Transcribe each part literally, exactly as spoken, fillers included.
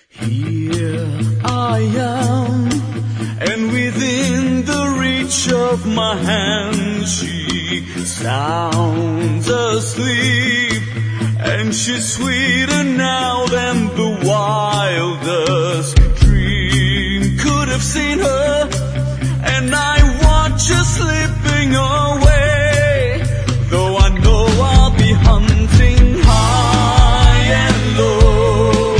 Here I am, and within the reach of my hand she sounds asleep, and she's sweeter now than the wildest dream could have seen her, and I watch her slipping away, though I know I'll be hunting high and low.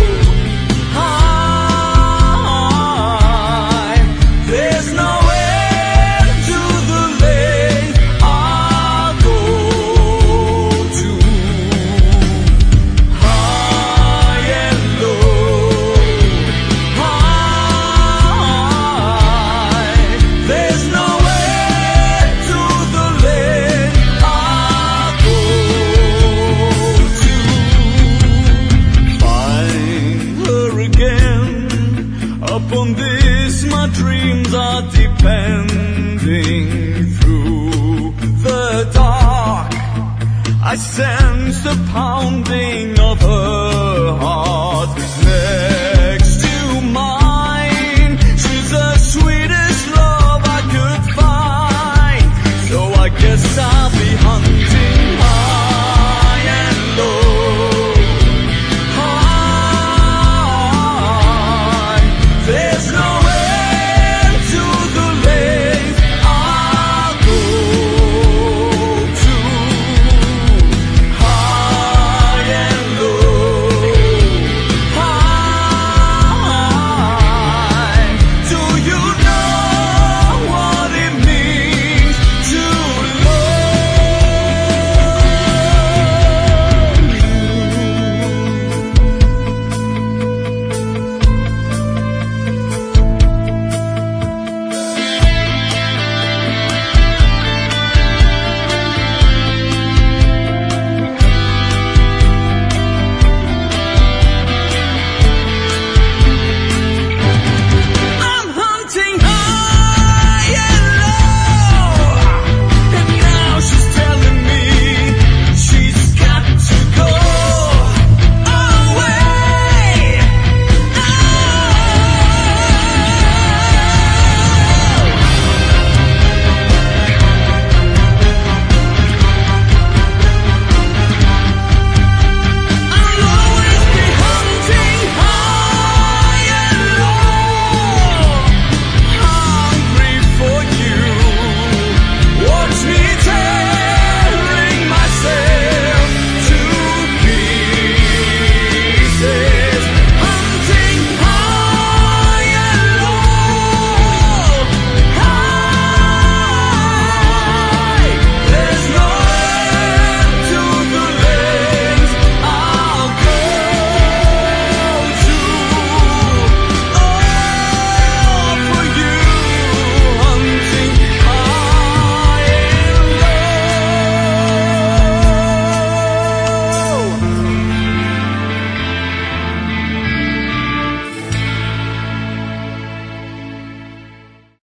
Upon this my dreams are depending. Through the dark I sense the pounding